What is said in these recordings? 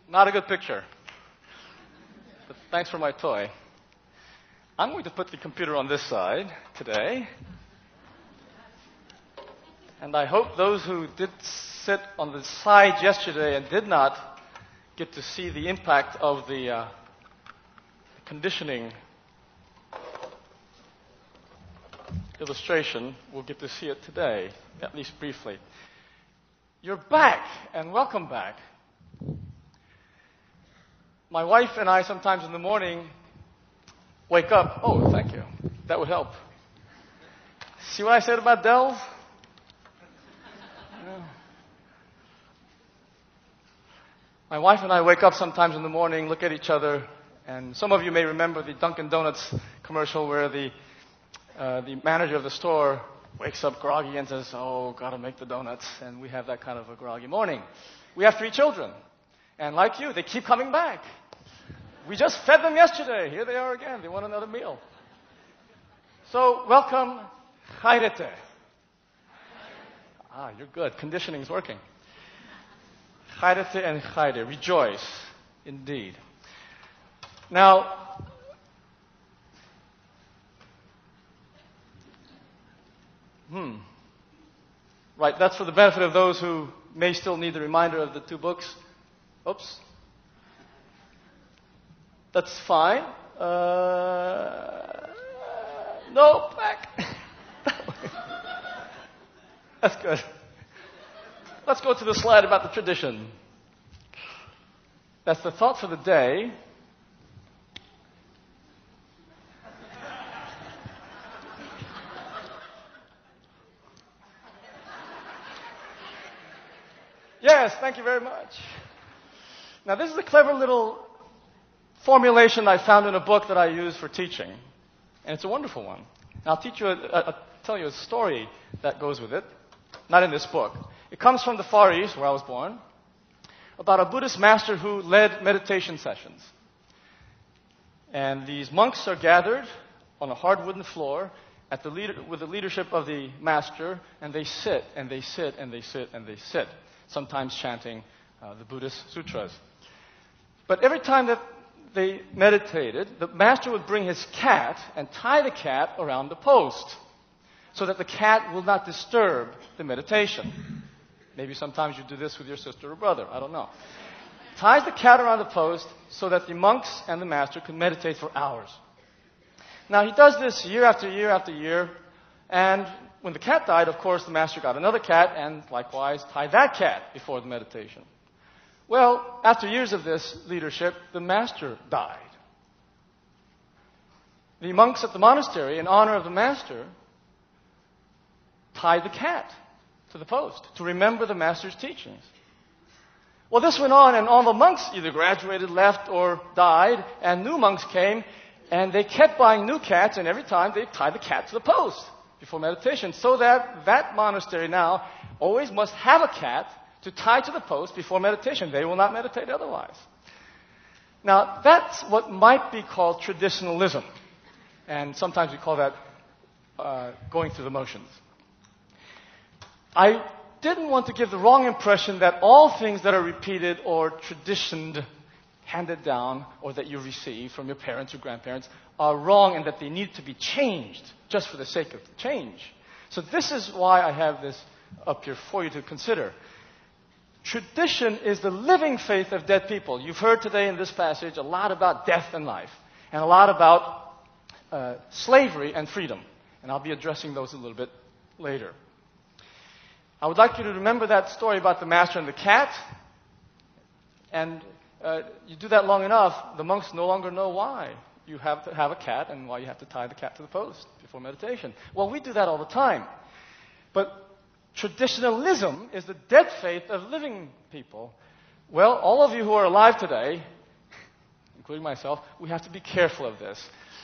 Not a good picture. But thanks for my toy. I'm going to put the computer on this side today. And I hope those who did sit on the side yesterday and did not get to see the impact of the conditioning illustration will get to see it today, at least briefly. You're back, and welcome back. My wife and I sometimes in the morning wake up. Oh, thank you. That would help. See what I said about Dells? Yeah. My wife and I wake up sometimes in the morning, look at each other, and some of you may remember the Dunkin' Donuts commercial where the manager of the store wakes up groggy and says, "Oh, gotta make the donuts," and we have that kind of a groggy morning. We have 3 children. And like you, they keep coming back. We just fed them yesterday. Here they are again. They want another meal. So, welcome, Chairete. Ah, you're good. Conditioning is working. Chairete and Chaire. Rejoice, indeed. Now, right, that's for the benefit of those who may still need the reminder of the 2 books. Oops. That's fine. No, back. That's good. Let's go to the slide about the tradition. That's the thought for the day. Yes, thank you very much. Now, this is a clever little formulation I found in a book that I use for teaching, and it's a wonderful one. And I'll tell you a story that goes with it, not in this book. It comes from the Far East, where I was born, about a Buddhist master who led meditation sessions. And these monks are gathered on a hard wooden floor with the leadership of the master, and they sit, and they sit, and they sit, and they sit, sometimes chanting the Buddhist sutras. But every time that they meditated, the master would bring his cat and tie the cat around the post so that the cat will not disturb the meditation. Maybe sometimes you do this with your sister or brother. I don't know. Ties the cat around the post so that the monks and the master can meditate for hours. Now, he does this year after year after year, and when the cat died, of course, the master got another cat and likewise tied that cat before the meditation. Well, after years of this leadership, the master died. The monks at the monastery, in honor of the master, tied the cat to the post to remember the master's teachings. Well, this went on, and all the monks either graduated, left, or died, and new monks came, and they kept buying new cats, and every time they tied the cat to the post before meditation, so that that monastery now always must have a cat to tie to the post before meditation. They will not meditate otherwise. Now, that's what might be called traditionalism. And sometimes we call that going through the motions. I didn't want to give the wrong impression that all things that are repeated or traditioned, handed down, or that you receive from your parents or grandparents are wrong and that they need to be changed just for the sake of change. So this is why I have this up here for you to consider. Tradition is the living faith of dead people. You've heard today in this passage a lot about death and life, and a lot about slavery and freedom. And I'll be addressing those a little bit later. I would like you to remember that story about the master and the cat. And you do that long enough, the monks no longer know why you have to have a cat and why you have to tie the cat to the post before meditation. Well, we do that all the time. But traditionalism is the dead faith of living people. Well, all of you who are alive today, including myself, we have to be careful of this.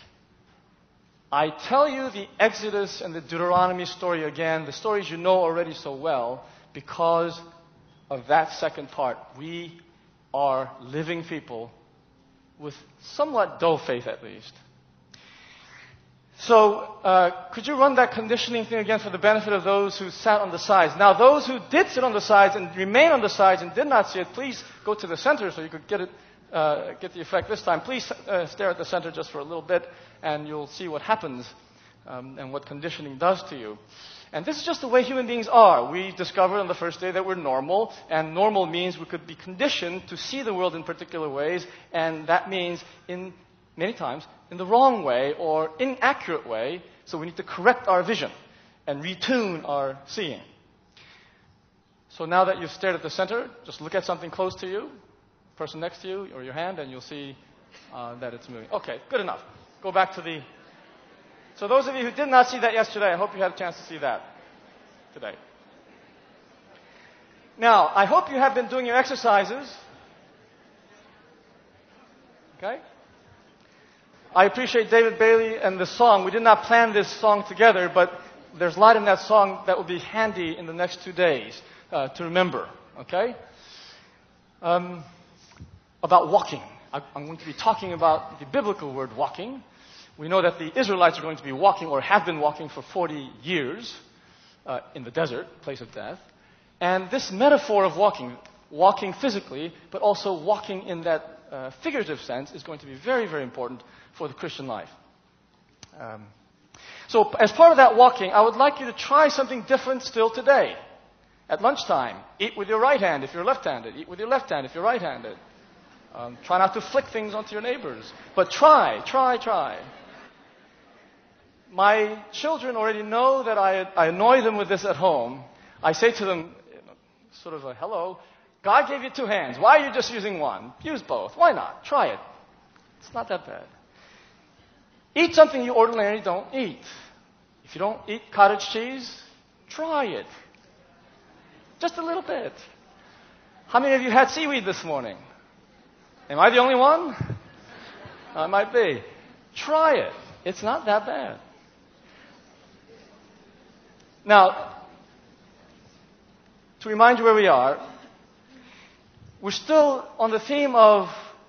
I tell you the Exodus and the Deuteronomy story again, the stories you know already so well, because of that second part. We are living people with somewhat dull faith at least. So, could you run that conditioning thing again for the benefit of those who sat on the sides? Now, those who did sit on the sides and remain on the sides and did not see it, please go to the center so you could get the effect this time. Please stare at the center just for a little bit, and you'll see what happens and what conditioning does to you. And this is just the way human beings are. We discovered on the first day that we're normal, and normal means we could be conditioned to see the world in particular ways, and that means many times in the wrong way or inaccurate way, so we need to correct our vision and retune our seeing. So now that you've stared at the center, just look at something close to you, person next to you, or your hand, and you'll see that it's moving. Okay, good enough. Go back to the... So those of you who did not see that yesterday, I hope you had a chance to see that today. Now, I hope you have been doing your exercises. Okay? I appreciate David Bailey and the song. We did not plan this song together, but there's a lot in that song that will be handy in the next 2 days to remember. Okay? About walking. I'm going to be talking about the biblical word walking. We know that the Israelites are going to be walking or have been walking for 40 years in the desert, place of death. And this metaphor of walking physically, but also walking in that figurative sense, is going to be very, very important for the Christian life. So as part of that walking, I would like you to try something different still today. At lunchtime, eat with your right hand if you're left-handed. Eat with your left hand if you're right-handed. Try not to flick things onto your neighbors. But try. My children already know that I annoy them with this at home. I say to them, sort of hello, God gave you 2 hands. Why are you just using one? Use both. Why not? Try it. It's not that bad. Eat something you ordinarily don't eat. If you don't eat cottage cheese, try it. Just a little bit. How many of you had seaweed this morning? Am I the only one? I might be. Try it. It's not that bad. Now, to remind you where we are, we're still on the theme of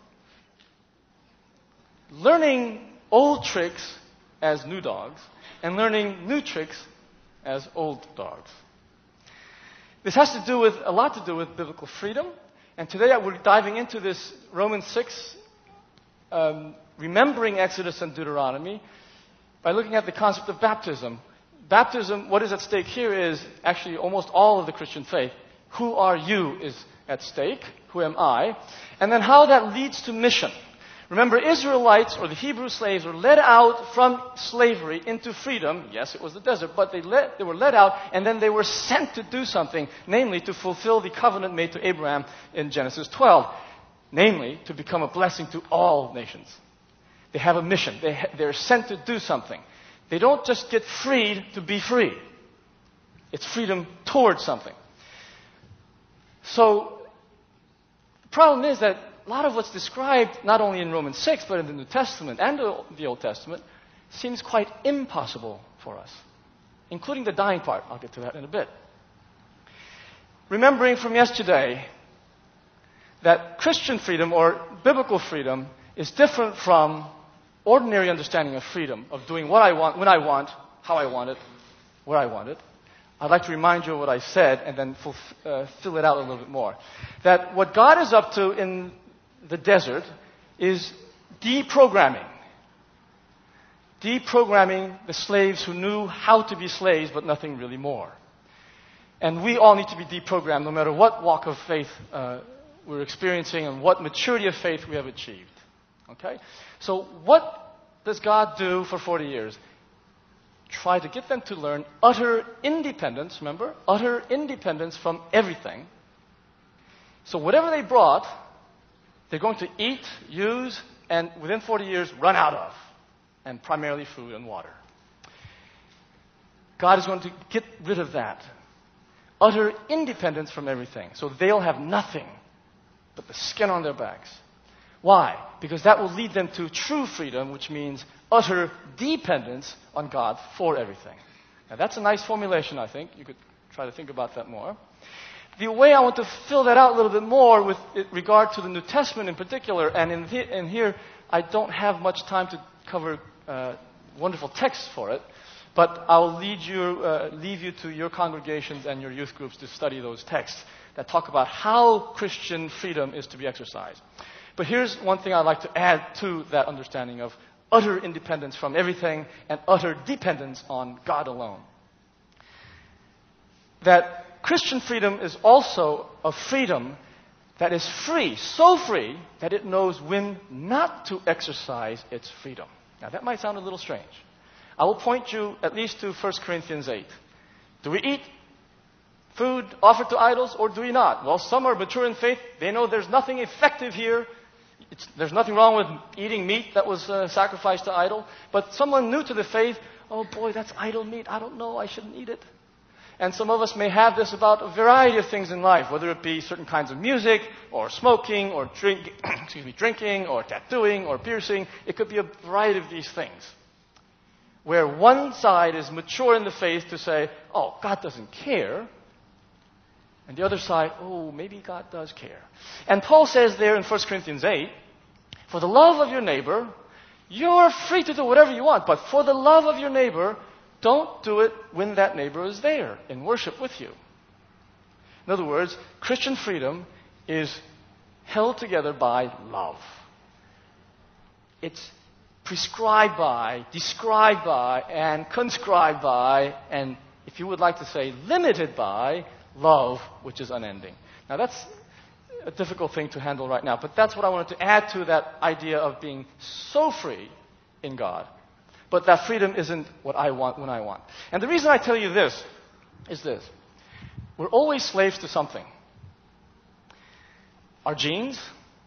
learning old tricks as new dogs and learning new tricks as old dogs. This has a lot to do with biblical freedom. And today we're diving into this Romans 6, remembering Exodus and Deuteronomy, by looking at the concept of baptism. Baptism, what is at stake here is actually almost all of the Christian faith. Who are you is at stake. Who am I? And then how that leads to mission. Remember, Israelites, or the Hebrew slaves, were led out from slavery into freedom. Yes, it was the desert, but they were led out, and then they were sent to do something, namely to fulfill the covenant made to Abraham in Genesis 12, namely to become a blessing to all nations. They have a mission. They're sent to do something. They don't just get freed to be free. It's freedom towards something. So, the problem is that a lot of what's described, not only in Romans 6, but in the New Testament and the Old Testament, seems quite impossible for us, including the dying part. I'll get to that in a bit. Remembering from yesterday that Christian freedom or biblical freedom is different from ordinary understanding of freedom, of doing what I want, when I want, how I want it, where I want it. I'd like to remind you of what I said and then fill it out a little bit more. That what God is up to in the desert is deprogramming. Deprogramming the slaves who knew how to be slaves, but nothing really more. And we all need to be deprogrammed no matter what walk of faith we're experiencing and what maturity of faith we have achieved. Okay? So what does God do for 40 years? Try to get them to learn utter independence, remember? Utter independence from everything. So whatever they brought, they're going to eat, use, and within 40 years run out of. And primarily food and water. God is going to get rid of that. Utter independence from everything. So they'll have nothing but the skin on their backs. Why? Because that will lead them to true freedom, which means utter dependence on God for everything. Now that's a nice formulation, I think. You could try to think about that more. The way I want to fill that out a little bit more with regard to the New Testament in particular, and in here I don't have much time to cover wonderful texts for it. But I'll leave you to your congregations and your youth groups to study those texts that talk about how Christian freedom is to be exercised. But here's one thing I'd like to add to that understanding of utter independence from everything and utter dependence on God alone. That Christian freedom is also a freedom that is free, so free that it knows when not to exercise its freedom. Now that might sound a little strange. I will point you at least to 1 Corinthians 8. Do we eat food offered to idols or do we not? Well, some are mature in faith. They know there's nothing effective here. There's nothing wrong with eating meat that was sacrificed to idol. But someone new to the faith, oh boy, that's idol meat. I don't know. I shouldn't eat it. And some of us may have this about a variety of things in life, whether it be certain kinds of music, or smoking, or drinking, or tattooing, or piercing. It could be a variety of these things. Where one side is mature in the faith to say, oh, God doesn't care. And the other side, oh, maybe God does care. And Paul says there in 1 Corinthians 8, for the love of your neighbor, you're free to do whatever you want, but for the love of your neighbor, don't do it when that neighbor is there in worship with you. In other words, Christian freedom is held together by love. It's prescribed by, described by, and conscribed by, and if you would like to say, limited by love, which is unending. Now that's a difficult thing to handle right now, but that's what I wanted to add to that idea of being so free in God. But that freedom isn't what I want when I want. And the reason I tell you this is this. We're always slaves to something. Our genes.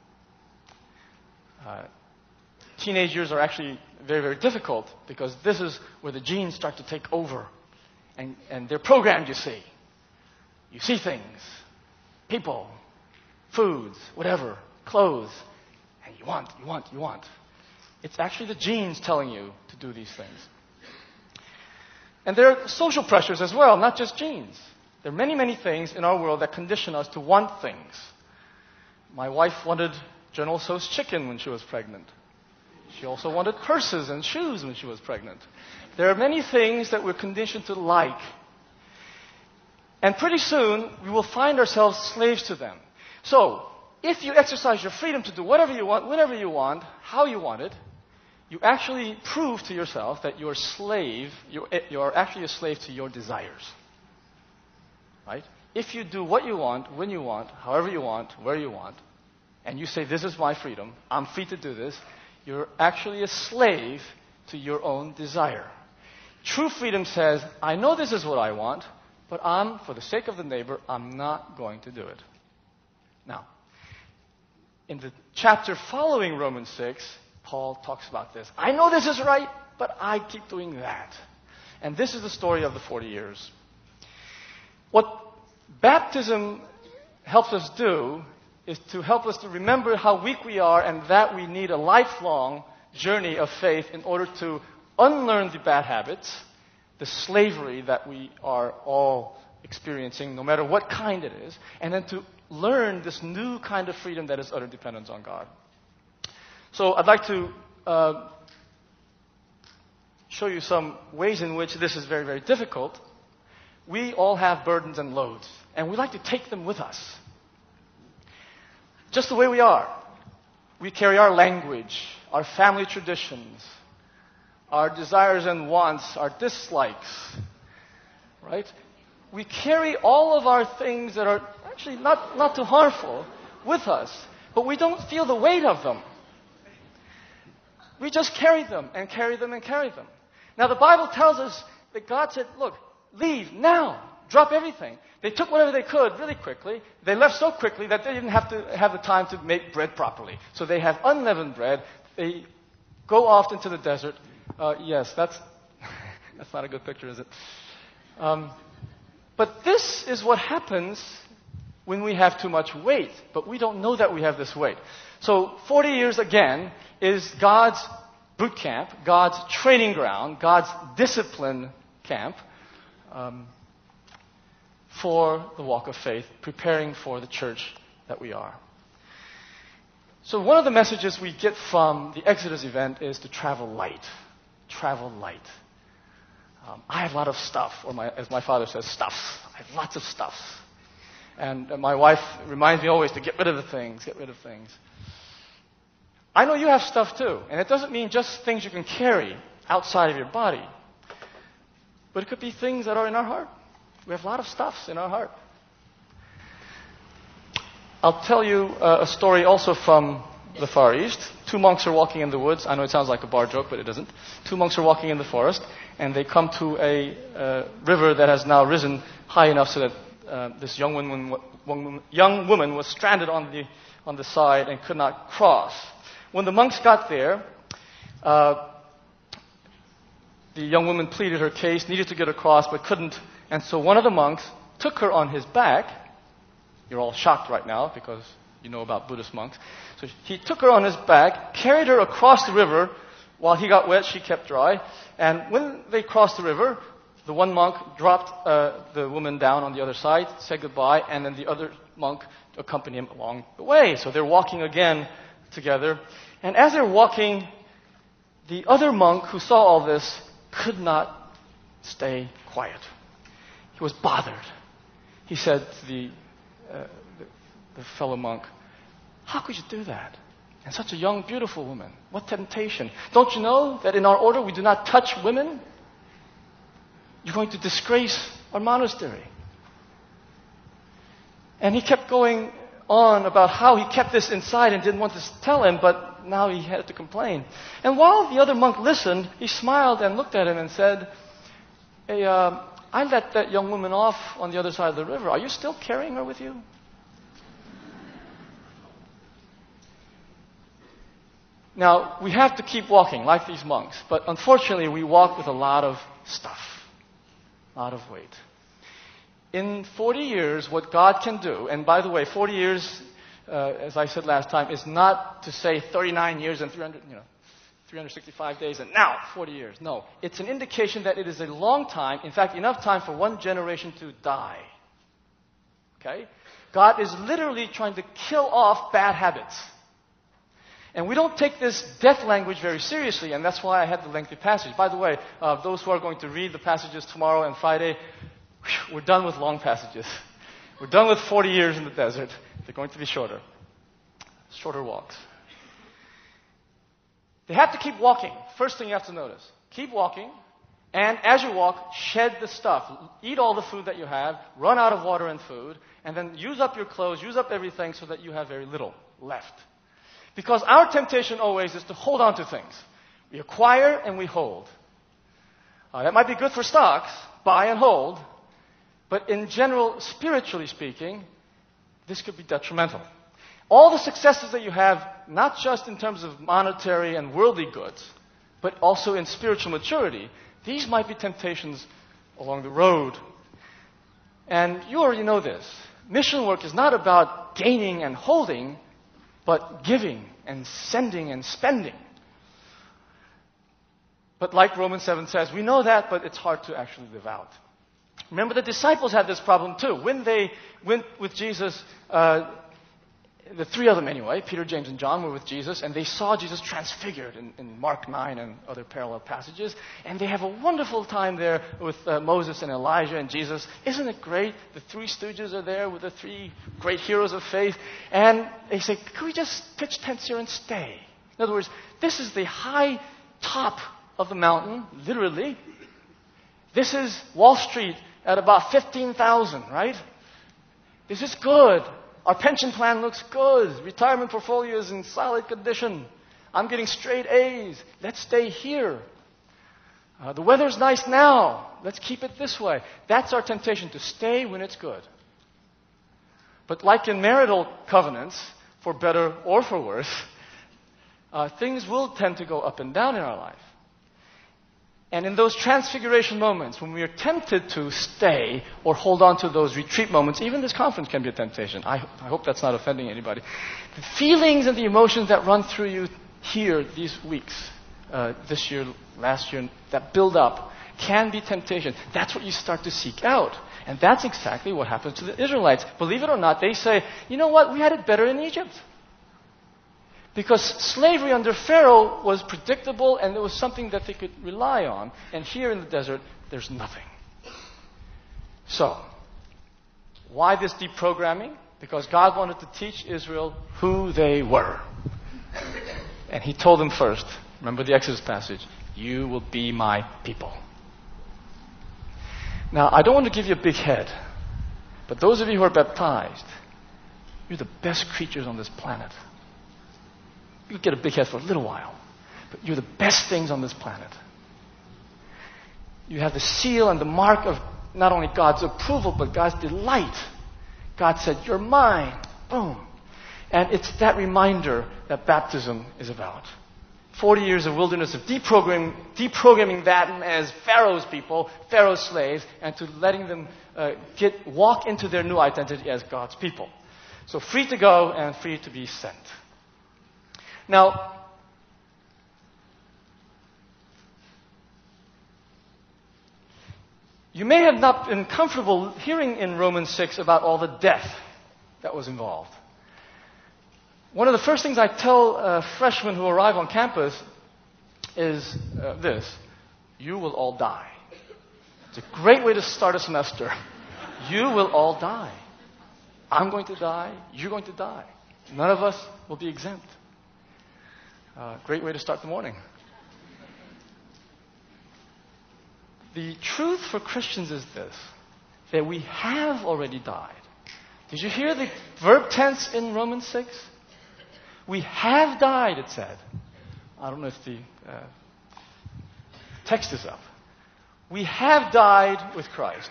Teenage years are actually very, very difficult because this is where the genes start to take over. And they're programmed, you see. You see things, people, foods, whatever, clothes, and you want. It's actually the genes telling you to do these things. And there are social pressures as well, not just genes. There are many, many things in our world that condition us to want things. My wife wanted General Tso's chicken when she was pregnant. She also wanted purses and shoes when she was pregnant. There are many things that we're conditioned to like. And pretty soon, we will find ourselves slaves to them. So, if you exercise your freedom to do whatever you want, whenever you want, how you want it, you actually prove to yourself that you're a slave, you're actually a slave to your desires. Right? If you do what you want, when you want, however you want, where you want, and you say, this is my freedom, I'm free to do this, you're actually a slave to your own desire. True freedom says, I know this is what I want, but for the sake of the neighbor, I'm not going to do it. Now, in the chapter following Romans 6, Paul talks about this. I know this is right, but I keep doing that. And this is the story of the 40 years. What baptism helps us do is to help us to remember how weak we are and that we need a lifelong journey of faith in order to unlearn the bad habits, the slavery that we are all experiencing, no matter what kind it is, and then to learn this new kind of freedom that is utter dependence on God. So I'd like to show you some ways in which this is very, very difficult. We all have burdens and loads, and we like to take them with us. Just the way we are. We carry our language, our family traditions, our desires and wants, our dislikes, right? We carry all of our things that are actually not too harmful with us, but we don't feel the weight of them. We just carry them and carry them and carry them. Now the Bible tells us that God said, look, leave now. Drop everything. They took whatever they could really quickly. They left so quickly that they didn't have to have the time to make bread properly. So they have unleavened bread. They go off into the desert. Yes, that's not a good picture, is it? But this is what happens when we have too much weight. But we don't know that we have this weight. So 40 years again is God's boot camp, God's training ground, God's discipline camp for the walk of faith, preparing for the church that we are. So one of the messages we get from the Exodus event is to travel light. travel light. I have a lot of stuff, or as my father says, stuff. I have lots of stuff. And my wife reminds me always to get rid of the things, get rid of things. I know you have stuff too, and it doesn't mean just things you can carry outside of your body. But it could be things that are in our heart. We have a lot of stuffs in our heart. I'll tell you a story also from the Far East. Two monks are walking in the woods. I know it sounds like a bar joke, but it isn't. Two monks are walking in the forest, and they come to a river that has now risen high enough so that this young woman was stranded on the side and could not cross. When the monks got there, the young woman pleaded her case, needed to get across, but couldn't. And so one of the monks took her on his back. You're all shocked right now because you know about Buddhist monks. So he took her on his back, carried her across the river. While he got wet, she kept dry. And when they crossed the river, the one monk dropped the woman down on the other side, said goodbye, and then the other monk accompanied him along the way. So they're walking again together. And as they're walking, the other monk who saw all this could not stay quiet. He was bothered. He said to the fellow monk, "How could you do that? And such a young, beautiful woman. What temptation. Don't you know that in our order we do not touch women? You're going to disgrace our monastery." And he kept going on about how he kept this inside and didn't want to tell him, but now he had to complain. And while the other monk listened, he smiled and looked at him and said, "Hey, I let that young woman off on the other side of the river. Are you still carrying her with you?" Now, we have to keep walking like these monks, but unfortunately we walk with a lot of stuff, a lot of weight. In 40 years, what God can do, and by the way, 40 years, as I said last time, is not to say 39 years and 365 days and now 40 years. No, it's an indication that it is a long time, in fact, enough time for one generation to die. Okay? God is literally trying to kill off bad habits. And we don't take this death language very seriously, and that's why I had the lengthy passage. By the way, those who are going to read the passages tomorrow and Friday, we're done with long passages. We're done with 40 years in the desert. They're going to be shorter. Shorter walks. They have to keep walking. First thing you have to notice. Keep walking, and as you walk, shed the stuff. Eat all the food that you have, run out of water and food, and then use up your clothes, use up everything so that you have very little left. Because our temptation always is to hold on to things. We acquire and we hold. That might be good for stocks, buy and hold. But in general, spiritually speaking, this could be detrimental. All the successes that you have, not just in terms of monetary and worldly goods, but also in spiritual maturity, these might be temptations along the road. And you already know this. Mission work is not about gaining and holding, but giving and sending and spending. But like Romans 7 says, we know that, but it's hard to actually live out. Remember, the disciples had this problem too. When they went with Jesus, the three of them anyway, Peter, James, and John were with Jesus, and they saw Jesus transfigured in Mark 9 and other parallel passages, and they have a wonderful time there with Moses and Elijah and Jesus. Isn't it great? The three stooges are there with the three great heroes of faith, and they say, "Could we just pitch tents here and stay?" In other words, this is the high top of the mountain, literally. This is Wall Street at about 15,000, right? This is good. Our pension plan looks good. Retirement portfolio is in solid condition. I'm getting straight A's. Let's stay here. The weather's nice now. Let's keep it this way. That's our temptation, to stay when it's good. But like in marital covenants, for better or for worse, things will tend to go up and down in our life. And in those transfiguration moments, when we are tempted to stay or hold on to those retreat moments, even this conference can be a temptation. I hope that's not offending anybody. The feelings and the emotions that run through you here these weeks, this year, last year, that build up, can be temptation. That's what you start to seek out. And that's exactly what happens to the Israelites. Believe it or not, they say, "You know what? We had it better in Egypt." Because slavery under Pharaoh was predictable and it was something that they could rely on. And here in the desert, there's nothing. So, why this deprogramming? Because God wanted to teach Israel who they were. And He told them first, remember the Exodus passage, you will be my people. Now, I don't want to give you a big head, but those of you who are baptized, you're the best creatures on this planet. You'll get a big head for a little while, but you're the best things on this planet. You have the seal and the mark of not only God's approval, but God's delight. God said, you're mine. Boom. And it's that reminder that baptism is about. 40 years of wilderness of deprogramming that as Pharaoh's people, Pharaoh's slaves, and to letting them walk into their new identity as God's people. So free to go and free to be sent. Now, you may have not been comfortable hearing in Romans 6 about all the death that was involved. One of the first things I tell freshmen who arrive on campus is this: you will all die. It's a great way to start a semester. You will all die. I'm going to die. You're going to die. None of us will be exempt. Great way to start the morning. The truth for Christians is this, that we have already died. Did you hear the verb tense in Romans 6? We have died, it said. I don't know if the text is up. We have died with Christ.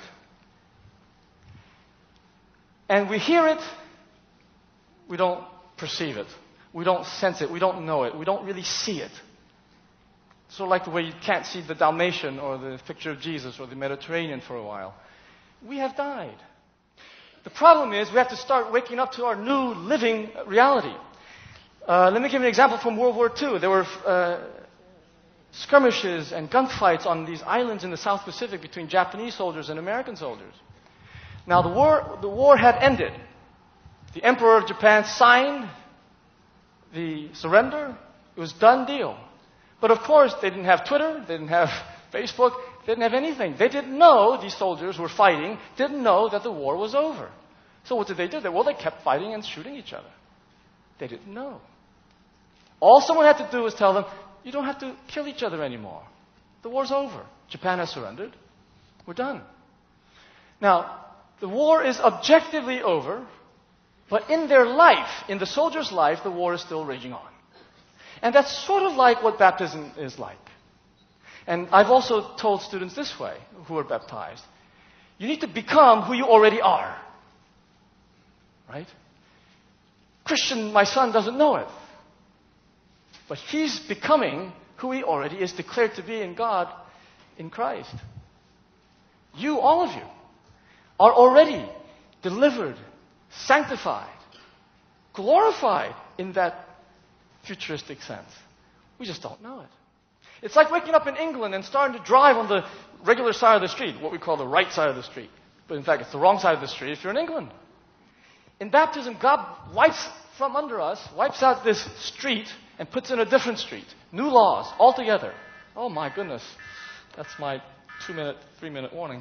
And we hear it, we don't perceive it. We don't sense it. We don't know it. We don't really see it. Sort of like the way you can't see the Dalmatian or the picture of Jesus or the Mediterranean for a while. We have died. The problem is we have to start waking up to our new living reality. Let me give you an example from World War II. There were skirmishes and gunfights on these islands in the South Pacific between Japanese soldiers and American soldiers. Now the war had ended. The Emperor of Japan signed the surrender. It was a done deal. But of course, they didn't have Twitter, they didn't have Facebook, they didn't have anything. They didn't know these soldiers were fighting, didn't know that the war was over. So what did they do? They kept fighting and shooting each other. They didn't know. All someone had to do was tell them, you don't have to kill each other anymore. The war's over. Japan has surrendered. We're done. Now, the war is objectively over, but in their life, in the soldier's life, the war is still raging on. And that's sort of like what baptism is like. And I've also told students this way, who are baptized. You need to become who you already are. Right? Christian, my son, doesn't know it. But he's becoming who he already is declared to be in God, in Christ. You, all of you, are already delivered, sanctified, glorified in that futuristic sense. We just don't know it. It's like waking up in England and starting to drive on the regular side of the street, what we call the right side of the street. But in fact, it's the wrong side of the street if you're in England. In baptism, God wipes from under us, wipes out this street, and puts in a different street. New laws, altogether. Oh my goodness. That's my 2-minute, 3-minute warning.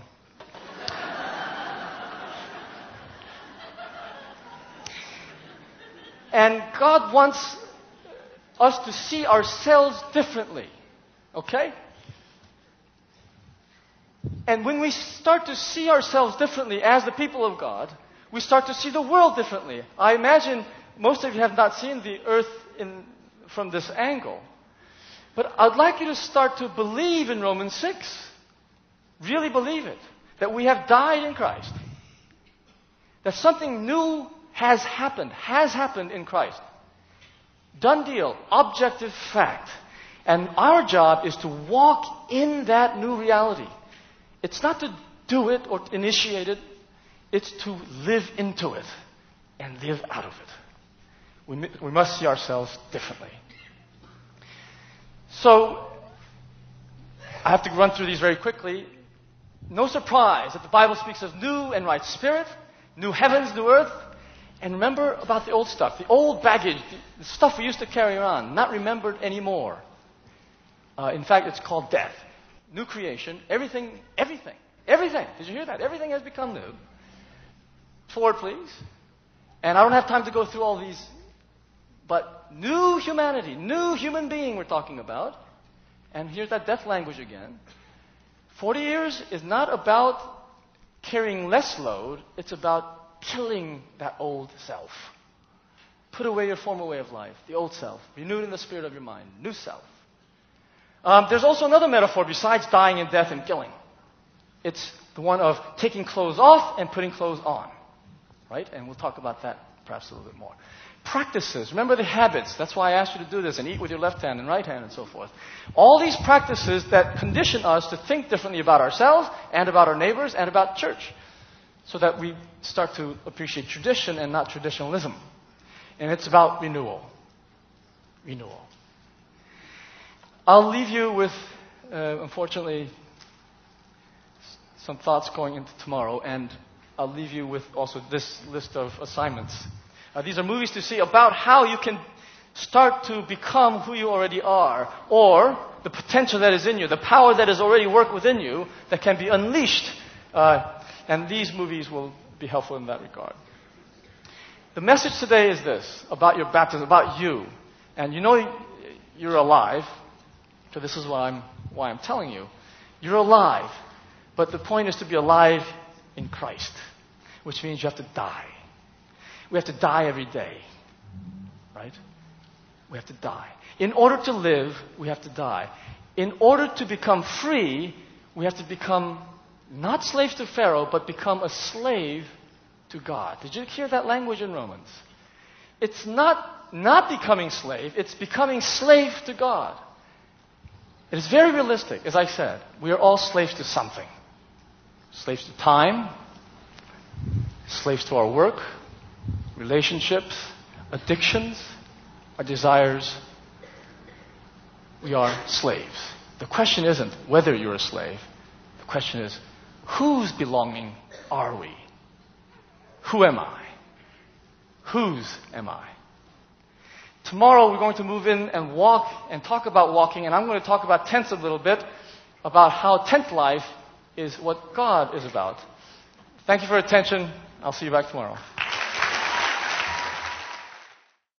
And God wants us to see ourselves differently. Okay? And when we start to see ourselves differently as the people of God, we start to see the world differently. I imagine most of you have not seen the earth from this angle. But I'd like you to start to believe in Romans 6. Really believe it. That we have died in Christ. That something new has happened in Christ. Done deal, objective fact. And our job is to walk in that new reality. It's not to do it or initiate it. It's to live into it and live out of it. We must see ourselves differently. So, I have to run through these very quickly. No surprise that the Bible speaks of new and right spirit, new heavens, new earth, And remember about the old stuff, the old baggage, the stuff we used to carry around, not remembered anymore. In fact, it's called death. New creation, everything. Did you hear that? Everything has become new. Forward, please. And I don't have time to go through all these, but new humanity, new human being we're talking about. And here's that death language again. 40 years is not about carrying less load, it's about killing that old self. Put away your former way of life, the old self, renewed in the spirit of your mind, new self. There's also another metaphor besides dying and death and killing. It's the one of taking clothes off and putting clothes on. Right? And we'll talk about that perhaps a little bit more. Practices. Remember the habits. That's why I asked you to do this and eat with your left hand and right hand and so forth. All these practices that condition us to think differently about ourselves and about our neighbors and about church. So that we start to appreciate tradition and not traditionalism. And it's about renewal. Renewal. I'll leave you with, unfortunately, some thoughts going into tomorrow. And I'll leave you with also this list of assignments. These are movies to see about how you can start to become who you already are, or the potential that is in you, the power that is already worked within you that can be unleashed. And these movies will be helpful in that regard. The message today is this, about your baptism, about you. And you know you're alive, so this is why I'm telling you. You're alive, but the point is to be alive in Christ, which means you have to die. We have to die every day, right? We have to die. In order to live, we have to die. In order to become free, we have to become not slaves to Pharaoh, but become a slave to God. Did you hear that language in Romans? It's not becoming slave, it's becoming slave to God. It is very realistic, as I said. We are all slaves to something. Slaves to time, slaves to our work, relationships, addictions, our desires. We are slaves. The question isn't whether you're a slave. The question is, whose belonging are we? Who am I? Whose am I? Tomorrow we're going to move in and walk and talk about walking, and I'm going to talk about tents a little bit, about how tent life is what God is about. Thank you for your attention. I'll see you back tomorrow.